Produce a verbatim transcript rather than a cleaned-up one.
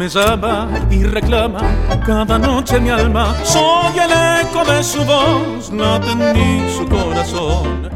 me llama y reclama cada noche mi alma. Soy el eco de su voz, no atendí su corazón.